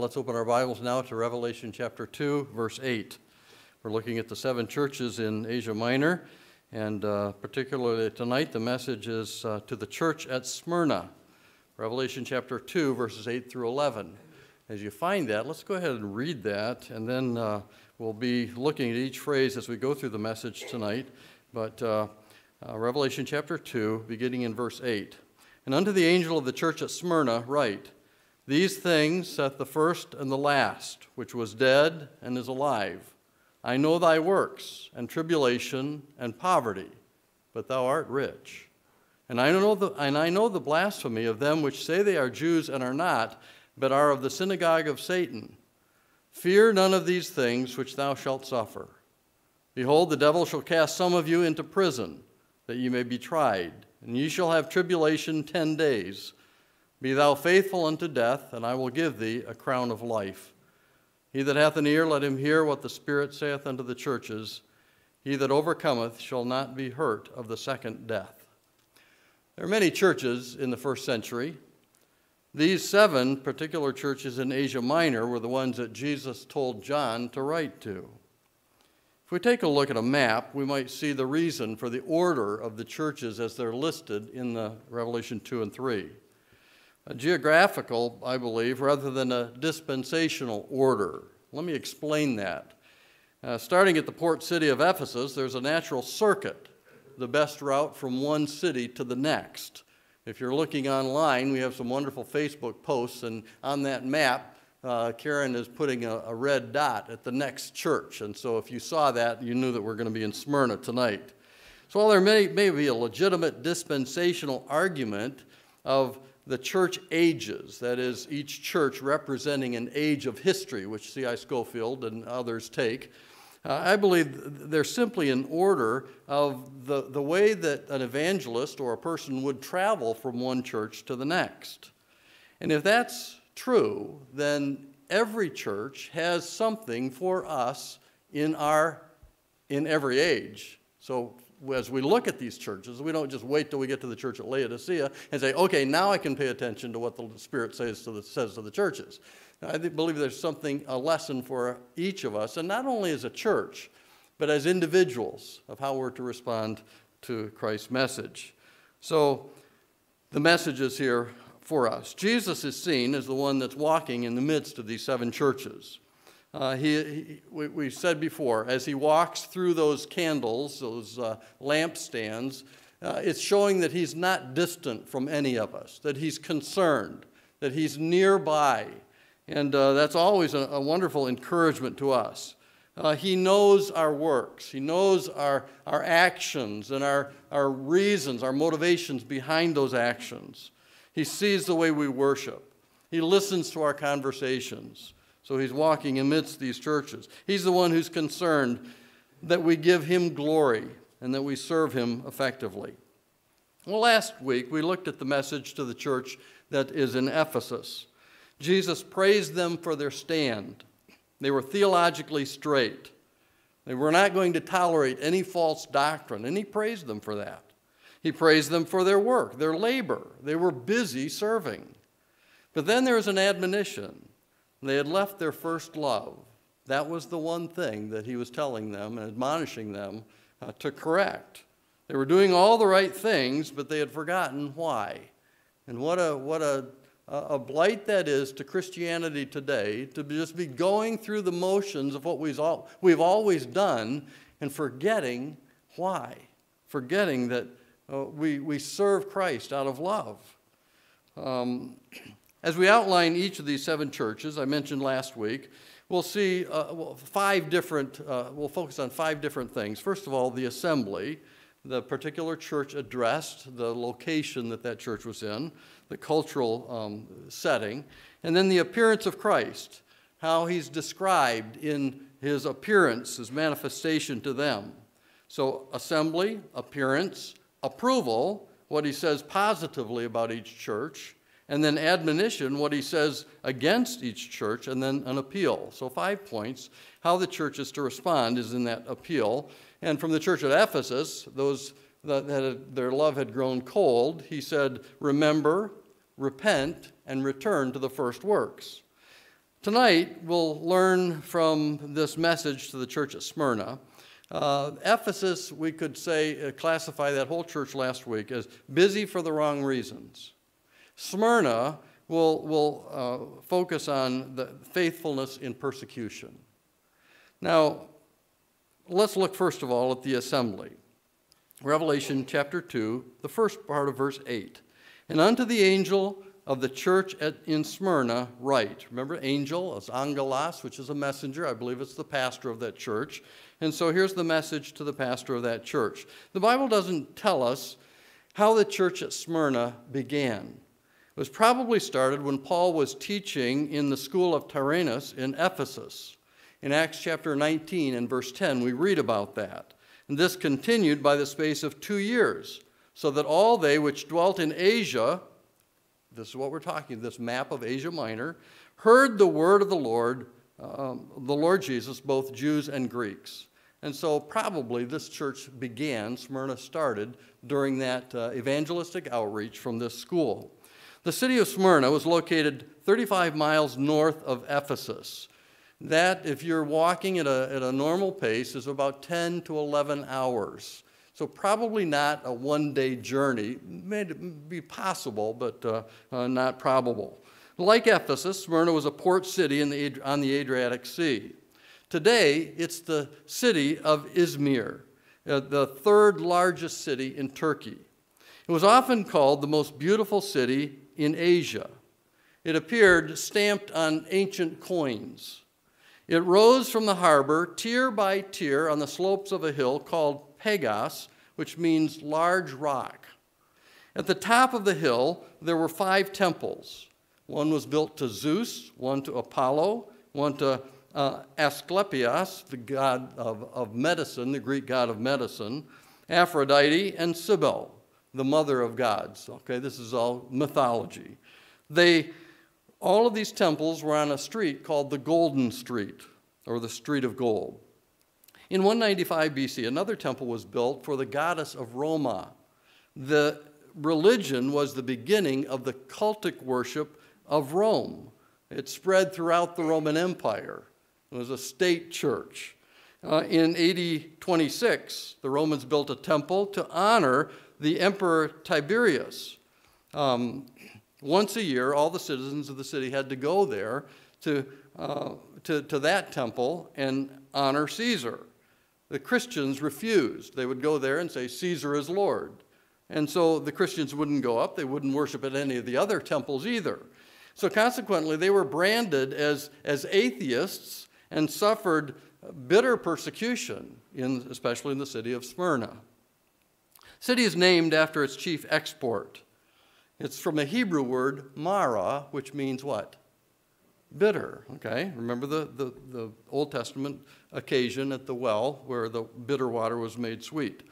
Let's open our Bibles now to Revelation chapter 2, verse 8. We're looking at the 7 churches in Asia Minor, and particularly tonight the message is to the church at Smyrna. Revelation chapter 2, verses 8 through 11. As you find that, let's go ahead and read that, and then we'll be looking at each phrase as we go through the message tonight. But Revelation chapter 2, beginning in verse 8. And unto the angel of the church at Smyrna write, These things saith the first and the last, which was dead and is alive. I know thy works, and tribulation, and poverty, but thou art rich. And I know the blasphemy of them which say they are Jews and are not, but are of the synagogue of Satan. Fear none of these things which thou shalt suffer. Behold, the devil shall cast some of you into prison, that ye may be tried, and ye shall have tribulation 10 days. Be thou faithful unto death, and I will give thee a crown of life. He that hath an ear, let him hear what the Spirit saith unto the churches. He that overcometh shall not be hurt of the second death. There are many churches in the first century. These 7 particular churches in Asia Minor were the ones that Jesus told John to write to. If we take a look at a map, we might see the reason for the order of the churches as they're listed in the Revelation 2 and 3. A geographical, I believe, rather than a dispensational order. Let me explain that. Starting at the port city of Ephesus, there's a natural circuit, the best route from one city to the next. If you're looking online, we have some wonderful Facebook posts, and on that map, Karen is putting a red dot at the next church. And so if you saw that, you knew that we're going to be in Smyrna tonight. So while there may be a legitimate dispensational argument of the church ages, that is, each church representing an age of history, which C.I. Scofield and others take, I believe they're simply an order of the way that an evangelist or a person would travel from one church to the next. And if that's true, then every church has something for us in every age. So as we look at these churches, we don't just wait till we get to the church at Laodicea and say, okay, now I can pay attention to what the Spirit says to the churches. I believe there's a lesson for each of us, and not only as a church, but as individuals of how we're to respond to Christ's message. So the message is here for us. Jesus is seen as the one that's walking in the midst of these 7 churches. We said before, as he walks through those candles, those lampstands, it's showing that he's not distant from any of us, that he's concerned, that he's nearby. And that's always a wonderful encouragement to us. He knows our works. He knows our actions and our reasons, our motivations behind those actions. He sees the way we worship. He listens to our conversations. So he's walking amidst these churches. He's the one who's concerned that we give him glory and that we serve him effectively. Well, last week we looked at the message to the church that is in Ephesus. Jesus praised them for their stand. They were theologically straight. They were not going to tolerate any false doctrine, and he praised them for that. He praised them for their work, their labor. They were busy serving. But then there was an admonition. They had left their first love. That was the one thing that he was telling them and admonishing them to correct. They were doing all the right things, but they had forgotten why. And what a blight that is to Christianity today, to just be going through the motions of what we've always done and forgetting why. Forgetting that we serve Christ out of love. As we outline each of these 7 churches, I mentioned last week, we'll see we'll focus on 5 different things. First of all, the assembly, the particular church addressed, the location that church was in, the cultural setting, and then the appearance of Christ, how he's described in his appearance, his manifestation to them. So assembly, appearance, approval, what he says positively about each church, and then admonition, what he says against each church, and then an appeal. So 5 points. How the church is to respond is in that appeal. And from the church at Ephesus, those that their love had grown cold, he said, remember, repent, and return to the first works. Tonight, we'll learn from this message to the church at Smyrna. Ephesus, we could say, classify that whole church last week as busy for the wrong reasons. Smyrna will focus on the faithfulness in persecution. Now, let's look first of all at the assembly. Revelation chapter 2, the first part of verse 8. And unto the angel of the church in Smyrna write. Remember, angel is angelos, which is a messenger. I believe it's the pastor of that church. And so here's the message to the pastor of that church. The Bible doesn't tell us how the church at Smyrna began. It was probably started when Paul was teaching in the school of Tyrannus in Ephesus. In Acts chapter 19 and verse 10, we read about that. And this continued by the space of 2 years, so that all they which dwelt in Asia, this is what we're talking, this map of Asia Minor, heard the word of the Lord Jesus, both Jews and Greeks. And so probably this church began, Smyrna started, during that evangelistic outreach from this school. The city of Smyrna was located 35 miles north of Ephesus. That, if you're walking at a normal pace, is about 10 to 11 hours. So probably not a one-day journey. It may be possible, but not probable. Like Ephesus, Smyrna was a port city on the Adriatic Sea. Today, it's the city of Izmir, the third largest city in Turkey. It was often called the most beautiful city in Asia. It appeared stamped on ancient coins. It rose from the harbor tier by tier on the slopes of a hill called Pagos, which means large rock. At the top of the hill, there were 5 temples. One was built to Zeus, one to Apollo, one to Asclepius, the god of medicine, the Greek god of medicine, Aphrodite, and Cybele, the mother of gods. Okay, this is all mythology. All of these temples were on a street called the Golden Street, or the Street of Gold. In 195 BC, another temple was built for the goddess of Roma. The religion was the beginning of the cultic worship of Rome. It spread throughout the Roman Empire. It was a state church. In AD 26, the Romans built a temple to honor the Emperor Tiberius. Once a year, all the citizens of the city had to go there to that temple and honor Caesar. The Christians refused. They would go there and say, Caesar is Lord. And so the Christians wouldn't go up. They wouldn't worship at any of the other temples either. So consequently, they were branded as atheists and suffered bitter persecution, especially in the city of Smyrna. The city is named after its chief export. It's from a Hebrew word, mara, which means what? Bitter, okay? Remember the Old Testament occasion at the well where the bitter water was made sweet.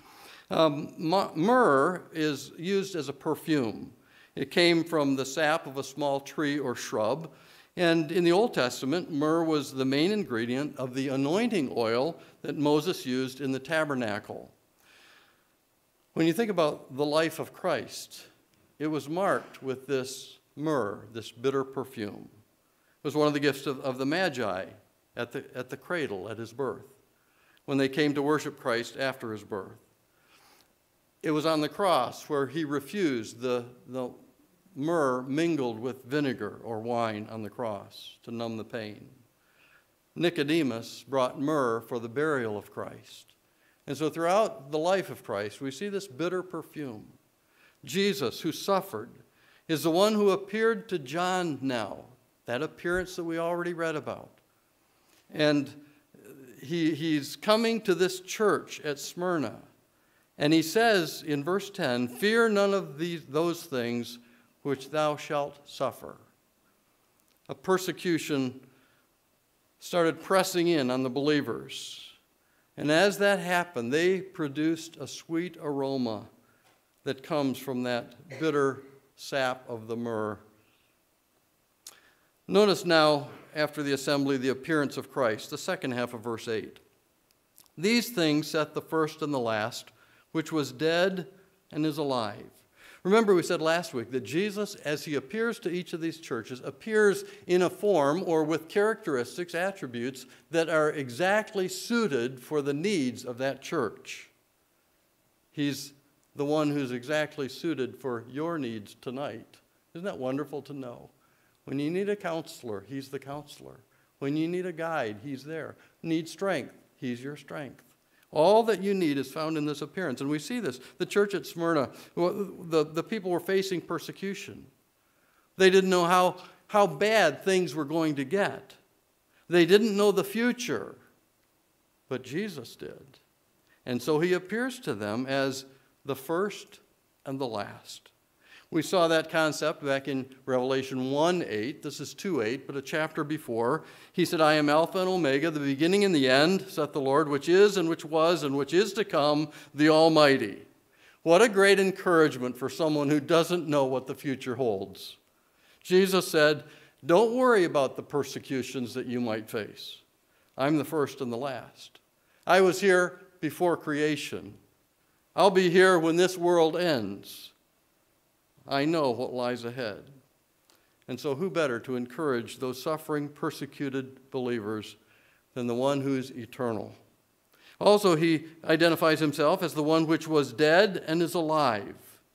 Myrrh is used as a perfume. It came from the sap of a small tree or shrub. And in the Old Testament, myrrh was the main ingredient of the anointing oil that Moses used in the tabernacle. When you think about the life of Christ, it was marked with this myrrh, this bitter perfume. It was one of the gifts of the Magi at the cradle at his birth, when they came to worship Christ after his birth. It was on the cross where he refused the myrrh mingled with vinegar or wine on the cross to numb the pain. Nicodemus brought myrrh for the burial of Christ. And so throughout the life of Christ, we see this bitter perfume. Jesus, who suffered, is the one who appeared to John now, that appearance that we already read about. And he's coming to this church at Smyrna. And he says in verse 10, "Fear none of those things which thou shalt suffer." A persecution started pressing in on the believers. And as that happened, they produced a sweet aroma that comes from that bitter sap of the myrrh. Notice now, after the assembly, the appearance of Christ, the second half of verse 8. "These things saith the first and the last, which was dead and is alive. Remember, we said last week that Jesus, as he appears to each of these churches, appears in a form or with characteristics, attributes that are exactly suited for the needs of that church. He's the one who's exactly suited for your needs tonight. Isn't that wonderful to know? When you need a counselor, he's the counselor. When you need a guide, he's there. Need strength, he's your strength. All that you need is found in this appearance. And we see this. The church at Smyrna, the people were facing persecution. They didn't know how bad things were going to get. They didn't know the future. But Jesus did. And so he appears to them as the first and the last. We saw that concept back in Revelation 1:8. This is 2:8, but a chapter before. He said, I am Alpha and Omega, the beginning and the end, saith the Lord, which is and which was and which is to come, the Almighty. What a great encouragement for someone who doesn't know what the future holds. Jesus said, don't worry about the persecutions that you might face. I'm the first and the last. I was here before creation. I'll be here when this world ends. I know what lies ahead. And so who better to encourage those suffering, persecuted believers than the one who is eternal? Also, he identifies himself as the one which was dead and is alive.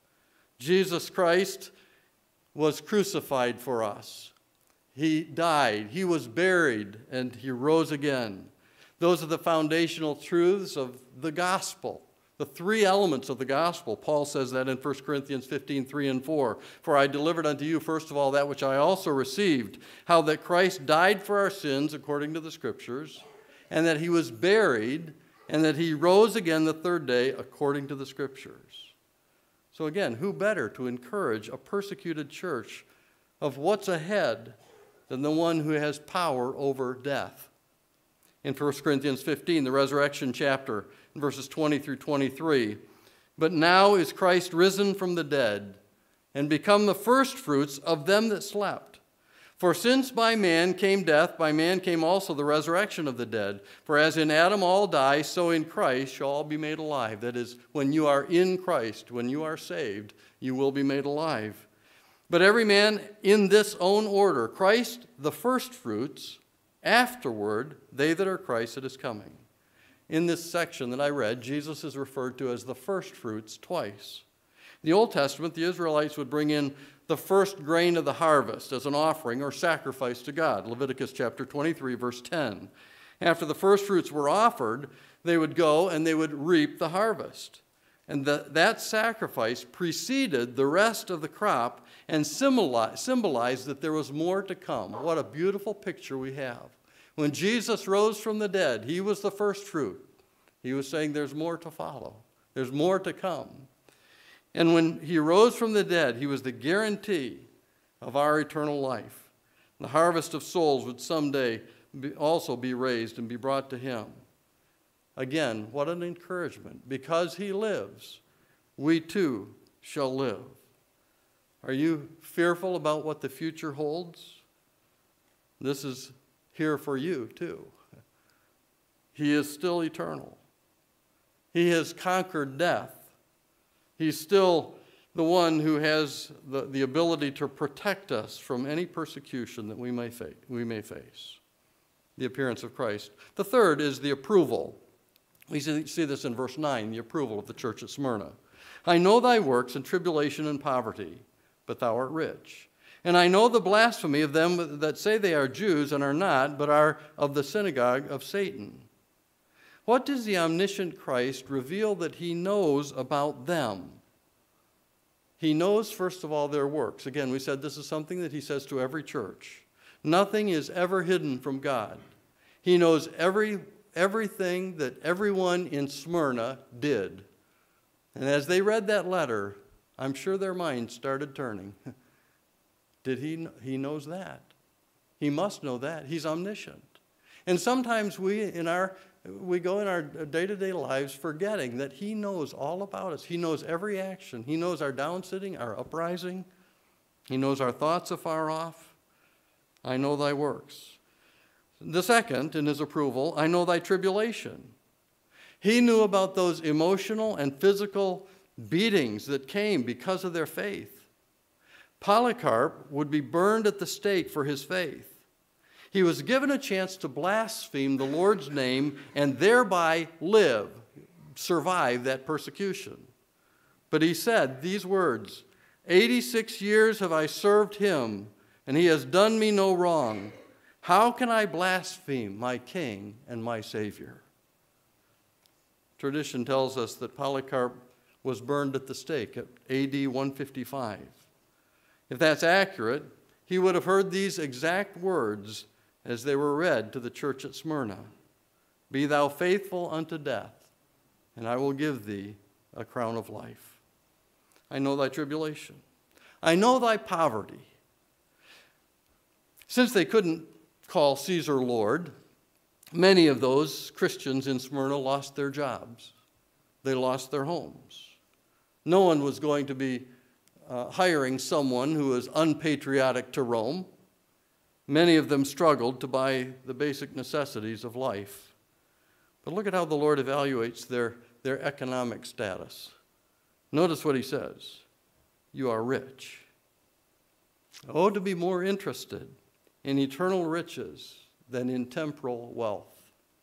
Jesus Christ was crucified for us. He died, he was buried, and he rose again. Those are the foundational truths of the gospel. The three elements of the gospel. Paul says that in 1 Corinthians 15:3 and 4. For I delivered unto you first of all that which I also received, how that Christ died for our sins according to the Scriptures, and that he was buried, and that he rose again the third day according to the Scriptures. So again, who better to encourage a persecuted church of what's ahead than the one who has power over death? In 1 Corinthians 15, the resurrection chapter, verses 20 through 23. But now is Christ risen from the dead, and become the firstfruits of them that slept. For since by man came death, by man came also the resurrection of the dead. For as in Adam all die, so in Christ shall all be made alive. That is, when you are in Christ, when you are saved, you will be made alive. But every man in this own order, Christ the firstfruits, afterward they that are Christ that is coming. In this section that I read, Jesus is referred to as the firstfruits twice. In the Old Testament, the Israelites would bring in the first grain of the harvest as an offering or sacrifice to God. Leviticus chapter 23, verse 10. After the firstfruits were offered, they would go and they would reap the harvest. And that sacrifice preceded the rest of the crop and symbolized that there was more to come. What a beautiful picture we have. When Jesus rose from the dead, he was the first fruit. He was saying there's more to follow. There's more to come. And when he rose from the dead, he was the guarantee of our eternal life. The harvest of souls would someday also be raised and be brought to him. Again, what an encouragement. Because he lives, we too shall live. Are you fearful about what the future holds? This is here for you too. He is still eternal. He has conquered death. He's still the one who has the ability to protect us from any persecution that we may face. The appearance of Christ. The third is the approval. We see this in verse 9, the approval of the church at Smyrna. I know thy works and tribulation and poverty, but thou art rich. And I know the blasphemy of them that say they are Jews and are not, but are of the synagogue of Satan. What does the omniscient Christ reveal that he knows about them? He knows, first of all, their works. Again, we said this is something that he says to every church. Nothing is ever hidden from God. He knows everything that everyone in Smyrna did. And as they read that letter, I'm sure their minds started turning. He knows that. He must know that. He's omniscient. And sometimes we go in our day-to-day lives forgetting that he knows all about us. He knows every action. He knows our downsitting, our uprising. He knows our thoughts afar off. I know thy works. The second, in his approval, I know thy tribulation. He knew about those emotional and physical beatings that came because of their faith. Polycarp would be burned at the stake for his faith. He was given a chance to blaspheme the Lord's name and thereby survive that persecution. But he said these words, 86 years have I served him, and he has done me no wrong. How can I blaspheme my King and my Savior? Tradition tells us that Polycarp was burned at the stake at AD 155. If that's accurate, he would have heard these exact words as they were read to the church at Smyrna. Be thou faithful unto death, and I will give thee a crown of life. I know thy tribulation. I know thy poverty. Since they couldn't call Caesar Lord, many of those Christians in Smyrna lost their jobs. They lost their homes. No one was going to be hiring someone who was unpatriotic to Rome. Many of them struggled to buy the basic necessities of life. But look at how the Lord evaluates their economic status. Notice what he says. You are rich. Oh, to be more interested in eternal riches than in temporal wealth.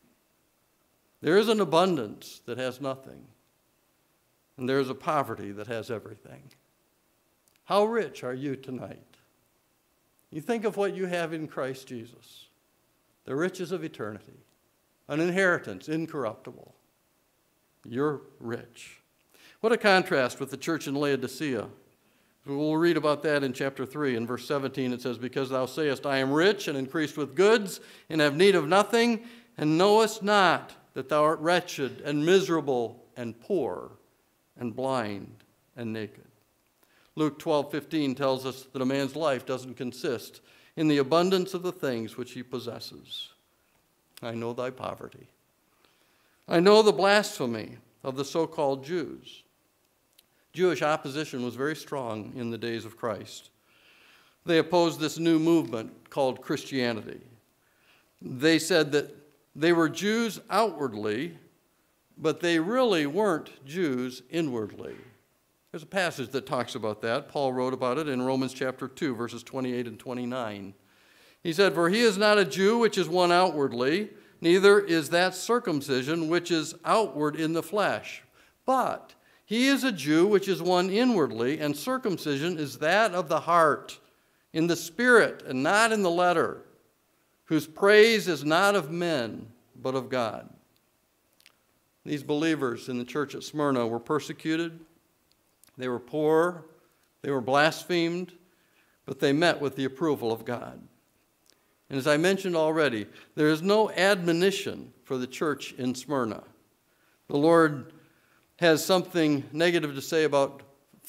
There is an abundance that has nothing, and there is a poverty that has everything. How rich are you tonight? You think of what you have in Christ Jesus, the riches of eternity, an inheritance incorruptible. You're rich. What a contrast with the church in Laodicea. We'll read about that in chapter 3. In verse 17 it says, because thou sayest, I am rich and increased with goods and have need of nothing, and knowest not that thou art wretched and miserable and poor and blind and naked. Luke 12:15 tells us that a man's life doesn't consist in the abundance of the things which he possesses. I know thy poverty. I know the blasphemy of the so-called Jews. Jewish opposition was very strong in the days of Christ. They opposed this new movement called Christianity. They said that they were Jews outwardly, but they really weren't Jews inwardly. There's a passage that talks about that. Paul wrote about it in Romans chapter 2, verses 28 and 29. He said, for he is not a Jew which is one outwardly, neither is that circumcision which is outward in the flesh. But he is a Jew which is one inwardly, and circumcision is that of the heart, in the spirit and not in the letter, whose praise is not of men, but of God. These believers in the church at Smyrna were persecuted. They were poor. They were blasphemed, but they met with the approval of God. And as I mentioned already, there is no admonition for the church in Smyrna. The Lord has something negative to say about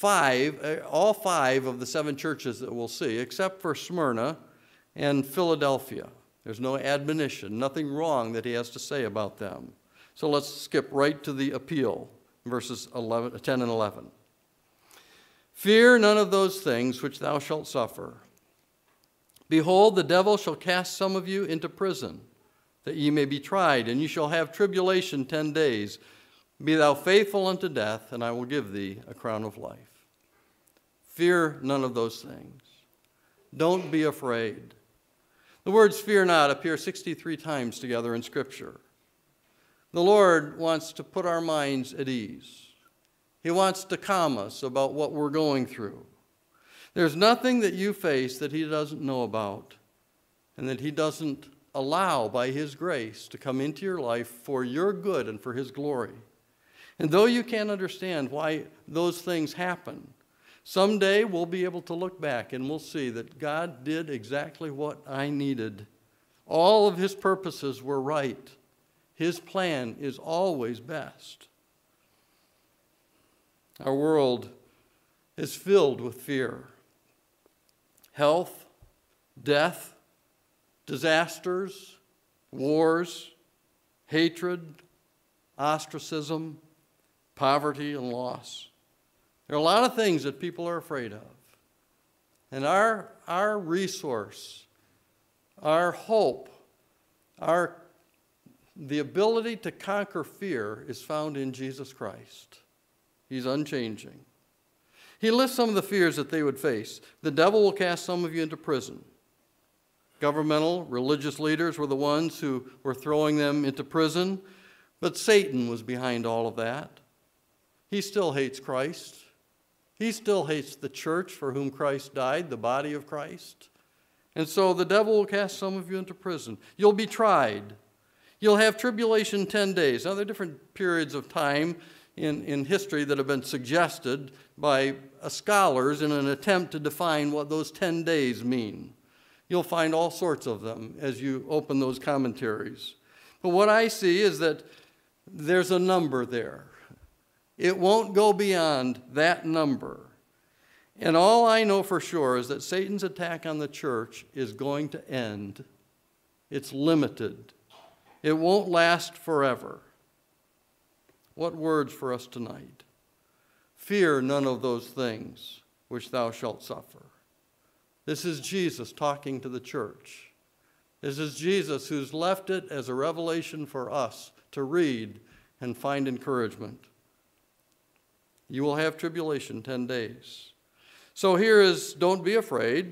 all five of the 7 churches that we'll see, except for Smyrna and Philadelphia. There's no admonition, nothing wrong that he has to say about them. So let's skip right to the appeal, verses 10 and 11. Fear none of those things which thou shalt suffer. Behold, the devil shall cast some of you into prison, that ye may be tried, and ye shall have tribulation 10 days. Be thou faithful unto death, and I will give thee a crown of life. Fear none of those things. Don't be afraid. The words fear not appear 63 times together in Scripture. The Lord wants to put our minds at ease. He wants to calm us about what we're going through. There's nothing that you face that he doesn't know about and that he doesn't allow by his grace to come into your life for your good and for his glory. And though you can't understand why those things happen, someday we'll be able to look back and we'll see that God did exactly what I needed. All of his purposes were right. His plan is always best. Our world is filled with fear. Health, death, disasters, wars, hatred, ostracism, poverty, and loss. There are a lot of things that people are afraid of. And our resource, our hope, the ability to conquer fear is found in Jesus Christ. He's unchanging. He lists some of the fears that they would face. The devil will cast some of you into prison. Governmental, religious leaders were the ones who were throwing them into prison, but Satan was behind all of that. He still hates Christ. He still hates the church for whom Christ died, the body of Christ. And so the devil will cast some of you into prison. You'll be tried. You'll have tribulation 10 days. Now, there are different periods of time in history that have been suggested by scholars in an attempt to define what those 10 days mean. You'll find all sorts of them as you open those commentaries. But what I see is that there's a number there. It won't go beyond that number. And all I know for sure is that Satan's attack on the church is going to end. It's limited. It won't last forever. What words for us tonight? Fear none of those things which thou shalt suffer. This is Jesus talking to the church. This is Jesus who's left it as a revelation for us to read and find encouragement. You will have tribulation 10 days. So here is, don't be afraid.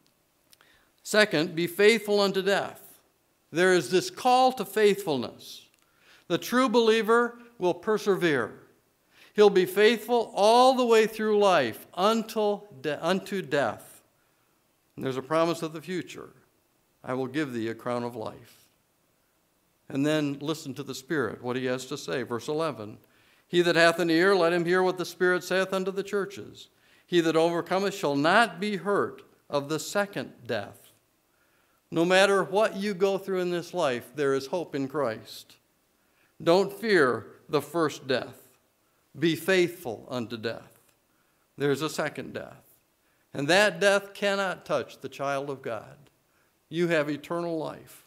Second, be faithful unto death. There is this call to faithfulness. The true believer will persevere. He'll be faithful all the way through life unto death. And there's a promise of the future. I will give thee a crown of life. And then listen to the Spirit, what he has to say. Verse 11, he that hath an ear, let him hear what the Spirit saith unto the churches. He that overcometh shall not be hurt of the second death. No matter what you go through in this life, there is hope in Christ. Don't fear the first death. Be faithful unto death. There's a second death. And that death cannot touch the child of God. You have eternal life.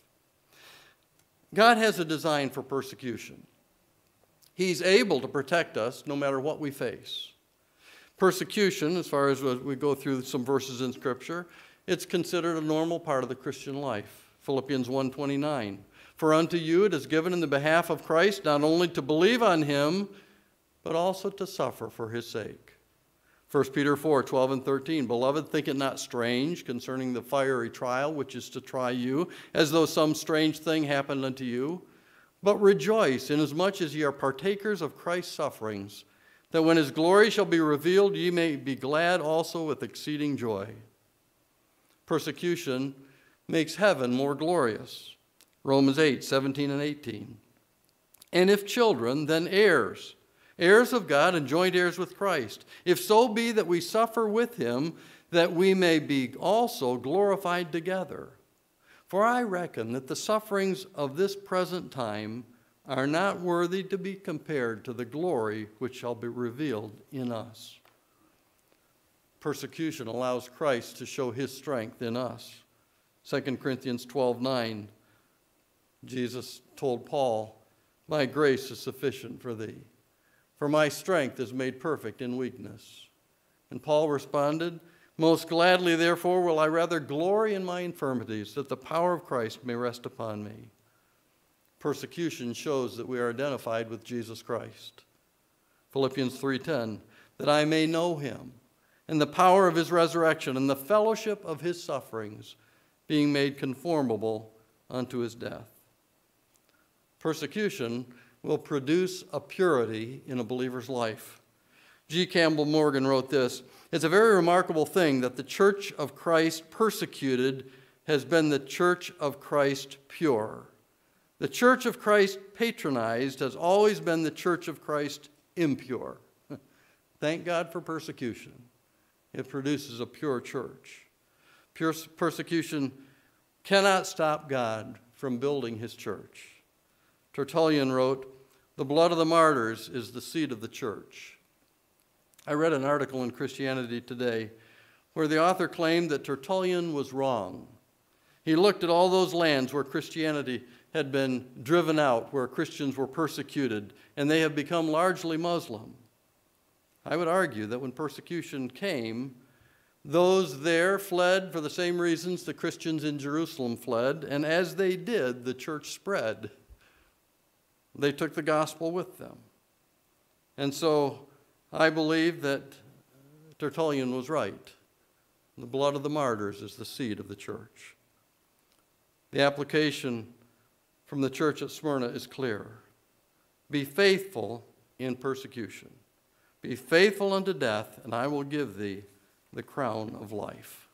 God has a design for persecution. He's able to protect us no matter what we face. Persecution, as far as we go through some verses in Scripture, it's considered a normal part of the Christian life. Philippians 1:29. For unto you it is given in the behalf of Christ not only to believe on him, but also to suffer for his sake. 1 Peter 4:12 and 13. Beloved, think it not strange concerning the fiery trial which is to try you, as though some strange thing happened unto you. But rejoice, inasmuch as ye are partakers of Christ's sufferings, that when his glory shall be revealed, ye may be glad also with exceeding joy. Persecution makes heaven more glorious. Romans 8:17 and 18. And if children, then heirs, heirs of God and joint heirs with Christ, if so be that we suffer with him, that we may be also glorified together. For I reckon that the sufferings of this present time are not worthy to be compared to the glory which shall be revealed in us. Persecution allows Christ to show his strength in us. 2 Corinthians 12:9, Jesus told Paul, my grace is sufficient for thee, for my strength is made perfect in weakness. And Paul responded, most gladly, therefore, will I rather glory in my infirmities, that the power of Christ may rest upon me. Persecution shows that we are identified with Jesus Christ. Philippians 3:10, that I may know him, and the power of his resurrection, and the fellowship of his sufferings, being made conformable unto his death. Persecution will produce a purity in a believer's life. G. Campbell Morgan wrote this, it's a very remarkable thing that the church of Christ persecuted has been the church of Christ pure. The church of Christ patronized has always been the church of Christ impure. Thank God for persecution. It produces a pure church. Pure persecution cannot stop God from building his church. Tertullian wrote, the blood of the martyrs is the seed of the church. I read an article in Christianity Today where the author claimed that Tertullian was wrong. He looked at all those lands where Christianity had been driven out, where Christians were persecuted, and they have become largely Muslim. I would argue that when persecution came, those there fled for the same reasons the Christians in Jerusalem fled, and as they did, the church spread. They took the gospel with them. And so I believe that Tertullian was right. The blood of the martyrs is the seed of the church. The application from the church at Smyrna is clear. Be faithful in persecution. Be faithful unto death, and I will give thee the crown of life.